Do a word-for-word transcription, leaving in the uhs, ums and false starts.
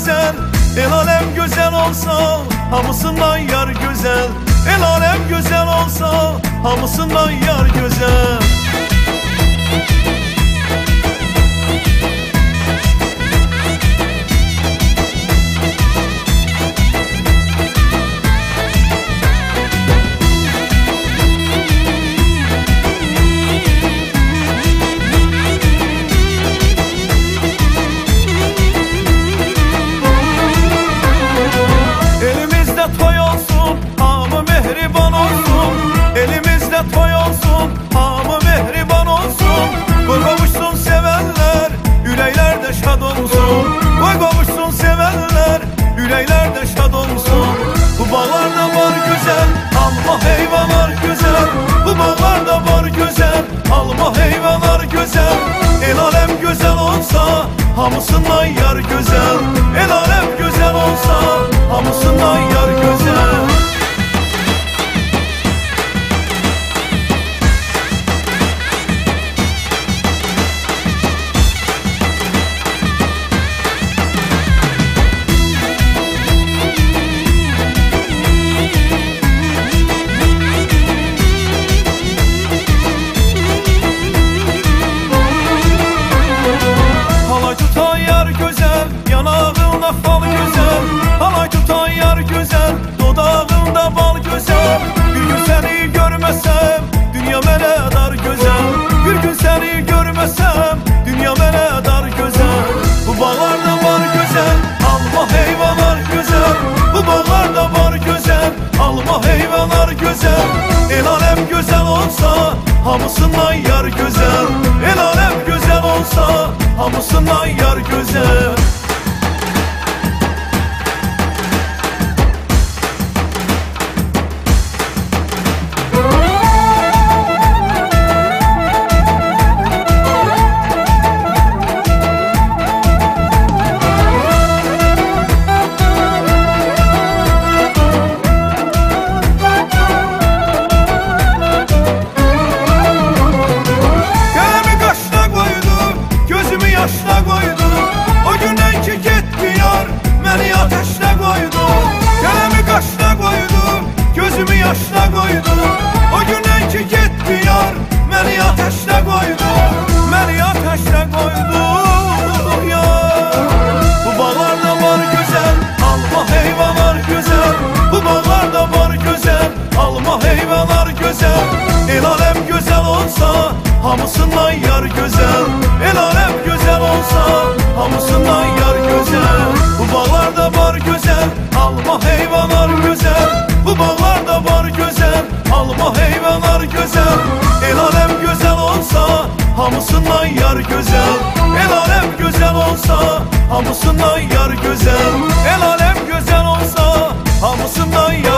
güzel. El alem güzel olsa hamısından yar güzel. El alem güzel olsa hamısından yar güzel. Toy olsun, hamı mehriban olsun. Elimizde toy olsun, hamı mehriban olsun. Koy kavuşsun sevenler, yürekler de şad olsun. Koy kavuşsun sevenler, yürekler de şad olsun. Bu bağlarda var güzel, alma heyvalar güzel. Bu bağlarda var güzel, alma heyvalar güzel. El alem güzel olsa, hamısından yar güzel. El alem güzel olsa, hamısından yar güzel. Halay tutan yar güzel, yanağında fal güzel. Halay tutan yar güzel, dodağında bal güzel. Bir gün seni görmesem, dünya mənə dar güzel. Bir gün seni görmesem, dünya mənə dar güzel. Bu bağlarda var güzel, alma heyvalar güzel. Bu bağlarda var güzel, alma heyvalar güzel. El alem güzel olsa, hamısından yar güzel. El alem güzel olsa, hamısından yar güzel. Yaşla koydu, o günden ki gitti yar, beni ateşle koydu. Kalemi kaşla koydu, gözümü yaşla koydu. O günden ki gitti yar, beni ateşle koydu. Beni ateşle koydu yar. Bu bağlarda var güzel, alma heyvalar güzel. Bu bağlarda var güzel, alma heyvalar güzel. El alem güzel olsa, hamısından yar güzel. El alem güzel olsa, hamısından yar güzel. Bu bağlarda var güzel, alma heyvalar güzel. Bu bağlarda var güzel, alma heyvalar güzel. El alem güzel olsa, hamısından yar güzel. El alem güzel olsa, hamısından yar güzel. El alem güzel olsa, hamısından yar